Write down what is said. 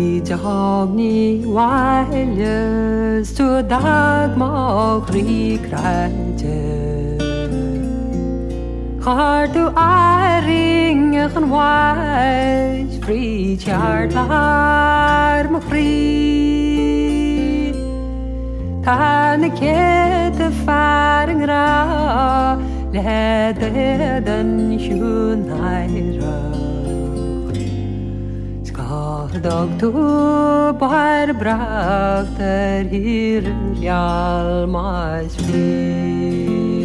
jag ni wailes to dag mo kri kraje har du aring en wise free chart lar mo free tan kete faring ra le den shunaira Dag tu bar brakt hier jal mais fri